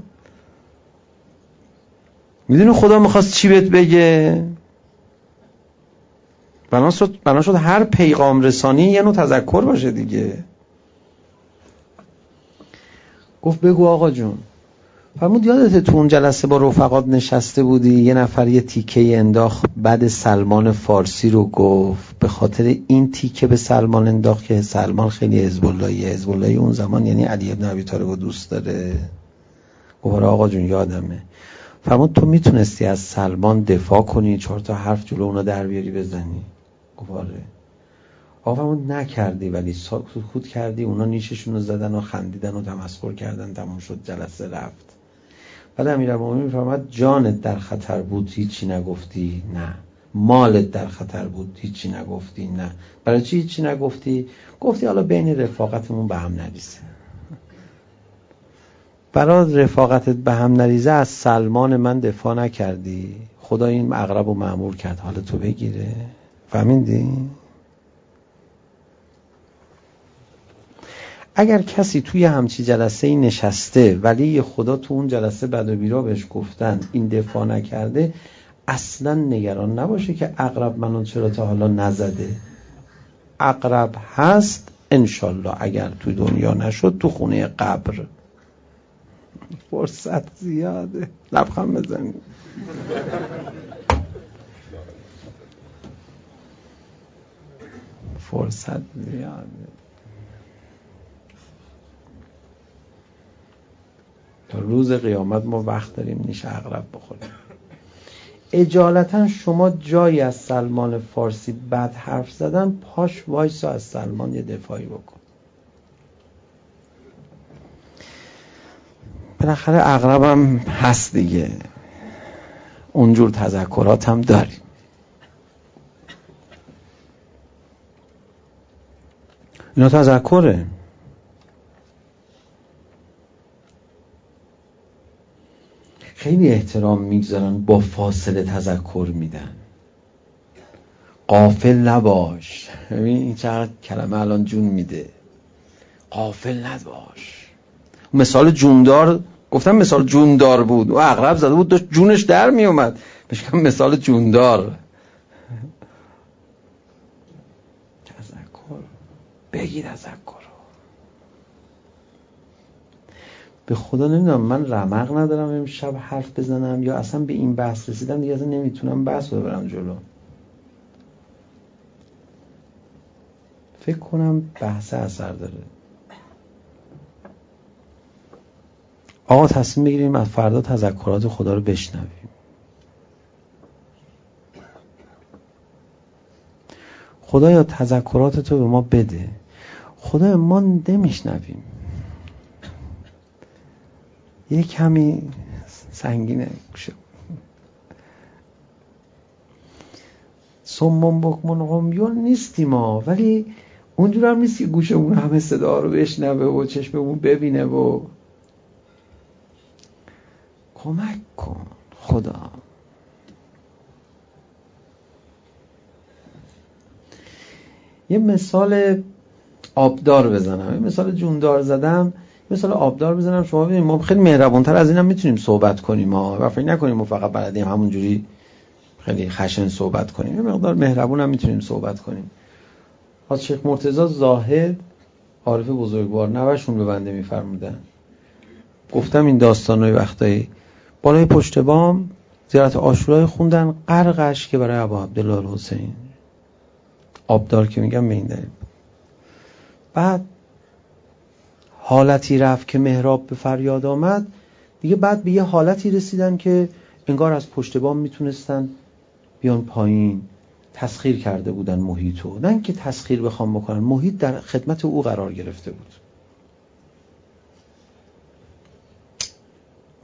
میدونی خدا میخواست چی بهت بگه؟ بنا شد هر پیغام رسانی یه نوع تذکر باشه دیگه. گفت بگو آقا جون. فرمود یادته تو اون جلسه با رفقات نشسته بودی، یه نفر یه تیکه انداخت بعد سلمان فارسی رو گفت، به خاطر این تیکه به سلمان انداخت که سلمان خیلی حزب اللهی اون زمان یعنی علی ابن ابی طالب رو دوست داره. گفت آقا جون یادمه. فرمود تو میتونستی از سلمان دفاع کنی، 4 تا حرف جلو اونا در بیاری بزنی؟ گفت آره. آقا فرمود نکردی، ولی سکوت کردی، اونا نیششون رو زدن و خندیدن و تمسخر کردن، تموم شد، جلسه رفت. بعد امیرالمومنین میفرماد جانت در خطر بود هیچی نگفتی؟ نه. مالت در خطر بود هیچی نگفتی؟ نه. برای چی هیچی نگفتی؟ گفتی حالا بین رفاقتمون به هم نریزه. برای رفاقتت به هم نریزه از سلمان من دفاع نکردی، خدا این عقرب رو مأمور کرد حالا تو بگیره. فهمیدی؟ اگر کسی توی همچی جلسه نشسته ولی خدا تو اون جلسه بد و بیرا بهش گفتن این دفاع نکرده، اصلا نگران نباشه که عقرب منو چرا تا حالا نزده. عقرب هست انشالله، اگر توی دنیا نشد تو خونه قبر. فرصت زیاده، لبخند بزنید. فرصت زیاده، تا روز قیامت ما وقت داریم نیش عقرب بخوریم. اجالتا شما جایی از سلمان فارسی بد حرف زدن، پاش وایسا از سلمان یه دفاعی بکن. بالاخره عقرب هم هست دیگه، اونجور تذکرات هم داریم. اینا تذکره. خیلی احترام میگذارن، با فاصله تذکر میدن. غافل نباش. ببین این چقدر کلمه الان جون میده. غافل نباش. مثال جوندار گفتم، مثال جوندار بود و عقرب زده بود داشت جونش در میومد، بهش مثال جوندار. تذکر بگی، تذکر. به خدا نمیدونم، من رمق ندارم امشب حرف بزنم یا اصلا به این بحث رسیدم دیگه، اصلا نمیتونم بحث ببرم جلو. فکر کنم بحث اثر داره. آقا تصمیم بگیریم از فردا تذکرات خدا رو بشنویم. خدایا تذکرات تو به ما بده. خدایا ما نمیشنویم. یه کمی سنگینه. سمون بکمون قمیون نیستیم ما، ولی اونجور هم نیست که گوشمون همه صدا رو بشنوه و چشممون ببینه و کمک کن خدا. یه مثال آبدار بزنم، یه مثال جوندار زدم، مثال آبدار بزنم شما ببینید. ما خیلی مهربونتر از اینم میتونیم صحبت کنیم و فکر نکنیم ما فقط بلدیم همونجوری خیلی خشن صحبت کنیم. یه مقدار مهربون هم میتونیم صحبت کنیم. از شیخ مرتضی زاهد عارف بزرگوار نوشون به بنده میفرمودن، گفتم این داستانای وقتایی بالای پشت بام زیارت عاشورا خوندن، غرقش که برای ابا عبدالله الحسین. آبدار که میگم به این دلیل. بعد حالتی رفت که محراب به فریاد آمد دیگه. بعد به یه حالتی رسیدن که انگار از پشت بام میتونستن بیان پایین. تسخیر کرده بودن محیطو، نه اینکه تسخیر بخوام بکنن، محیط در خدمت او قرار گرفته بود.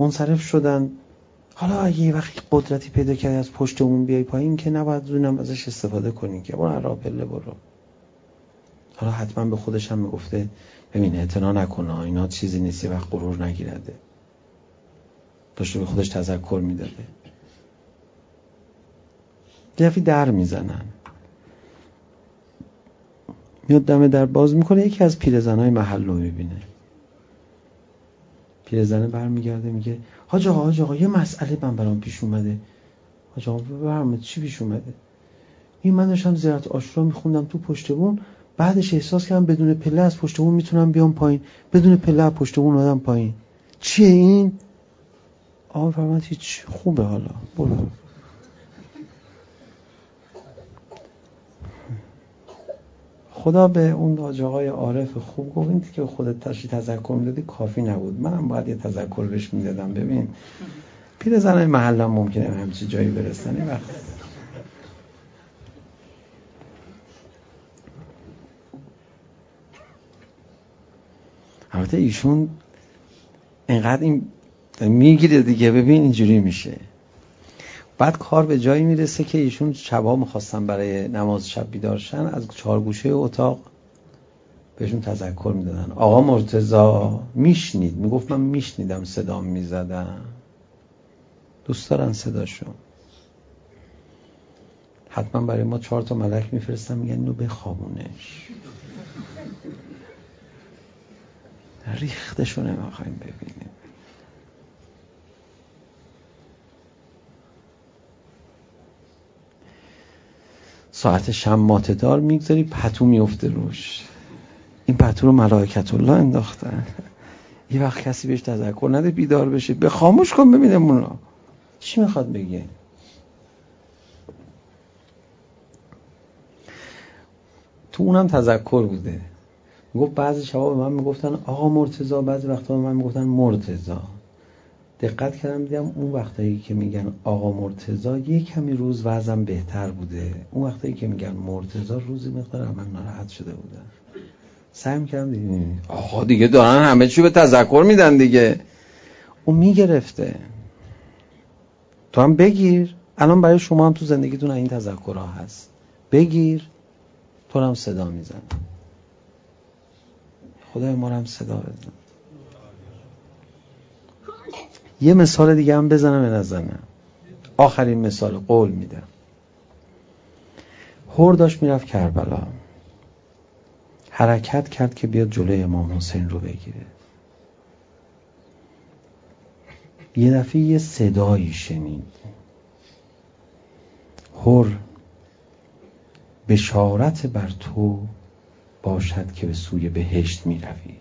منصرف شدن. حالا اگه یه وقتی قدرتی پیدا کردی از پشتمون بیای پایین که نباید زونم ازش استفاده کنی که برو راه پله برو. حالا حتما به خودش هم میگفته ببین اعتنا نکنه، اینا چیزی نیست، وقت غرور نگیرده. داشته به خودش تذکر میداده. یه دفعه در میزنن، میاد دم در باز میکنه، یکی از پیرزنای محل رو میبینه. پیرزنه برمیگرده میگه حاج آقا یه مسئله برام پیش اومده. حاج آقا برام چی پیش اومده؟ این من داشتم زیارت عاشورا میخوندم تو پشت بون، بعدش احساس کردم بدون پله از پشت بون میتونم بیام پایین، بدون پله از پشت بون اومدم پایین. چیه این؟ آقا فرمود هیچ، خوبه، حالا برو. خدا به اون حاج آقای عارف خوب گفت این که خودت تذکر میدادی کافی نبود، منم باید یه تذکر بهش میدادم. ببین پیرزنای محلم ممکنه همچی جایی برسن این وقت. البته ایشون اینقدر این میگیره دیگه، ببین اینجوری میشه. بعد کار به جایی میرسه که ایشون شبا میخواستن برای نماز شب بیدار شن، از چهارگوشه اتاق بهشون تذکر میدادن. آقا مرتضی میشنید؟ میگفت من میشنیدم، صدام میزدم. دوست دارن صداشون. حتما برای ما 4 تا ملک میفرستن میگن اینو بخوابونش. ریختشو نمیخوایم ببینیم. ساعت شماته دار میگذاری پتو میفته روش. این پتو رو ملائکت الله انداختن. یه وقت کسی بهش تذکر نده بیدار بشه، به خاموش کن ببینم اونا چی میخواد بگه. تو اونم تذکر بوده. میگفت بعضی شبا به من میگفتن آقا مرتضی، بعضی وقتا به من میگفتن مرتضی. دقت کردم دیدم اون وقتایی که میگن آقا مرتضی یه کمی روز وضعم بهتر بوده، اون وقتایی که میگن مرتضی روزی مقدار من ناراحت شده بودم. سعی میکردم دیگه آقا دیگه دارن همه چی به تذکر میدن دیگه. اون میگرفته. تو هم بگیر، الان برای شما هم تو زندگیتون این تذکرها هست، بگیر. تو هم صدا میزن، خدای ما هم صدا بزن. یه مثال دیگه هم بزنم یا نزنم؟ آخرین مثال قول میدم. هور داشت میرفت کربلا، حرکت کرد که بیاد جلوی امام حسین رو بگیره. یه دفعه یه صدایی شنید. هور بشارت بر تو باشد که به سوی بهشت می روی.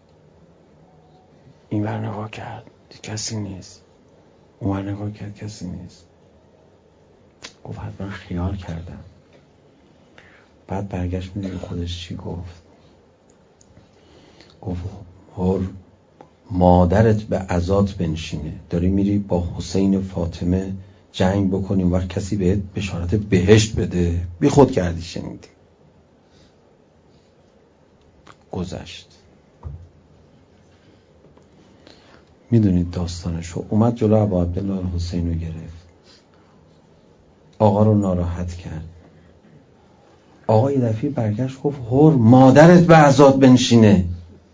این ور نگاه کرد کسی نیست، اون ور نگاه کرد کسی نیست. گفت حتما خیال کردم. بعد برگشت میدونی خودش چی گفت؟ گفت هور مادرت به عزات بنشینه، داری میری با حسین و فاطمه جنگ بکنی، اون وقت کسی بهت بشارت بهشت بده، بی خود کردی شنیدی. گذشت. میدونید داستانشو، اومد جلو ابا عبدالله الحسین رو گرفت، آقا رو ناراحت کرد. آقا یه دفعه برگشت گفت هور مادرت به عزات بنشینه.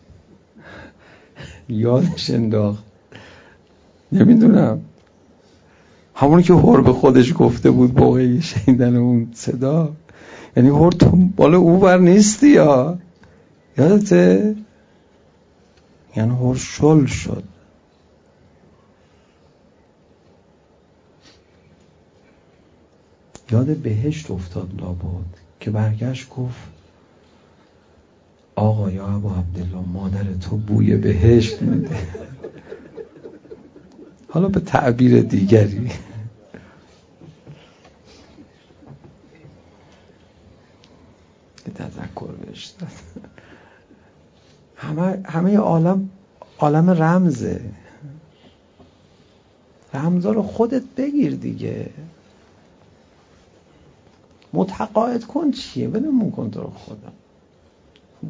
یادش انداخت، نمیدونم همونی که هور به خودش گفته بود موقع شنیدن اون صدا، یعنی هور تو بالا او بر نیستی یا یادته؟ یعنی هور شل شد. یاد بهشت افتاد لابد که برگشت گفت آقا یا ابا عبدالله مادر تو بوی بهشت میده. حالا به تعبیر دیگری که تذکر بهش داد. همه عالم رمزه. رمزا رو خودت بگیر دیگه، متقاعد کن چیه، بدون کن تو رو خدا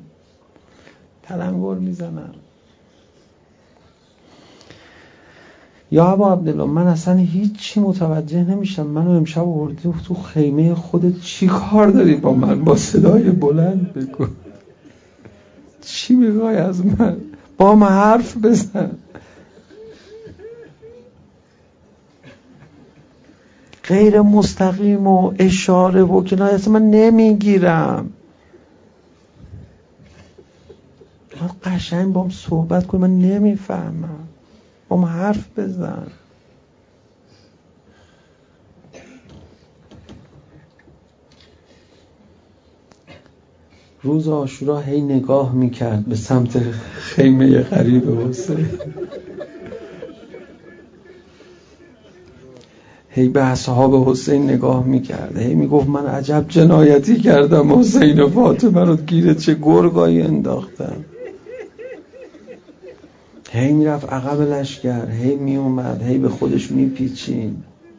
تلنگر میزنن. یا ابا عبدالله من اصلا هیچی متوجه نمیشم، منو امشب آوردی تو خیمه خودت، چی کار داری با من؟ با صدای بلند بگو چی میخوای از من؟ با من حرف بزن. غیر مستقیم و اشاره و کنایه اصلا من نمیگیرم. قشنگ با هم صحبت کنی، من نمیفهمم، با من حرف بزن. روز عاشورا هی نگاه میکرد به سمت خیمه غریب حسین، هی به اصحاب حسین نگاه میکرد، هی میگفت من عجب جنایتی کردم، حسین و فاطمه رو گیره چه گرگایی انداختم. هی میرفت عقب لشکر، هی میومد، هی به خودش میپیچید،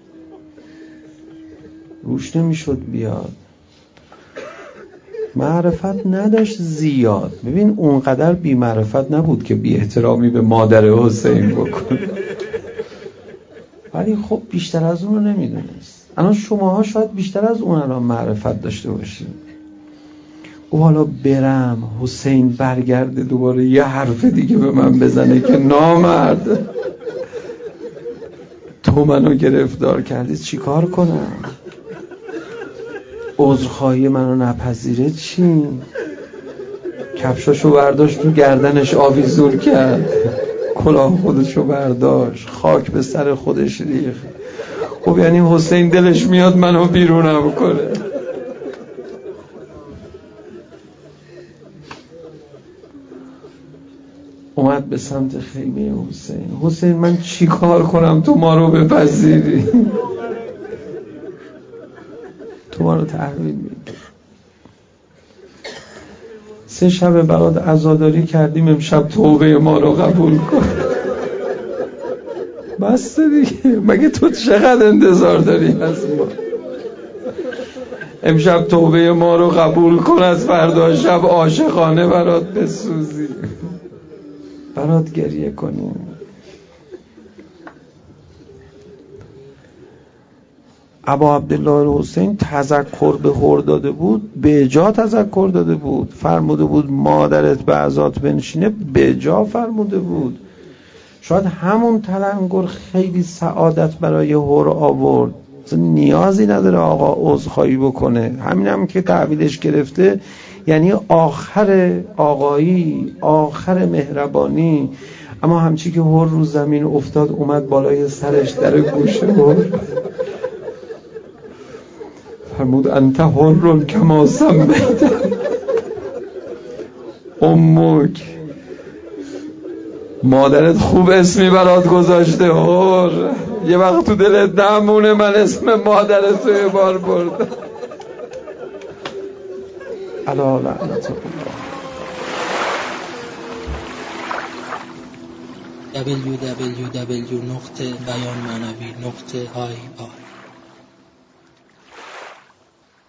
روش نمیشد بیاد. معرفت نداشت زیاد. ببین اونقدر بی معرفت نبود که بی احترامی به مادر حسین بکنه، ولی خب بیشتر از اون رو نمیدونست. الان شماها شاید بیشتر از اون الان معرفت داشته باشید. او حالا برم حسین برگرده دوباره یه حرف دیگه به من بزنه که نامرد تو منو گرفتار کردی، چی کار کنم؟ عذرخواهی منو نپذیره چی؟ کفشاشو برداشت تو گردنش آویزون کرد، کلاه خودشو برداشت، خاک به سر خودش ریخت. خب یعنی حسین دلش میاد منو بیرونم کنه. اومد به سمت خیمه حسین. حسین من چی کار کنم تو ما رو بپذیری؟ تو ما رو تحویل میدی. 3 شب برات عزاداری کردیم، امشب توبه ما رو قبول کن. بس دیگه، مگه تو چقدر انتظار داری از ما؟ امشب توبه ما رو قبول کن، از فردا شب عاشقانه برات بسوزی، برات گریه کنیم. ابا عبدالله حسین تذکر به هر داده بود، به جا تذکر داده بود. فرموده بود مادرت به عزات بنشینه، به جا فرموده بود. شاید همون تلنگر خیلی سعادت برای هر آورد، نیازی نداره آقا عذرخواهی بکنه. همین که تحویلش گرفته یعنی آخر آقایی، آخر مهربانی. اما همچی که هر رو زمین افتاد، اومد بالای سرش در گوشه هر فرمود انت حر کما سمیت امک، مادرت خوب اسمی برات گذاشته هر، یه وقت تو دلت نمونه من اسم مادرت رو یه بار بردم. الا لعنت الله. www.beyanmanavi.ir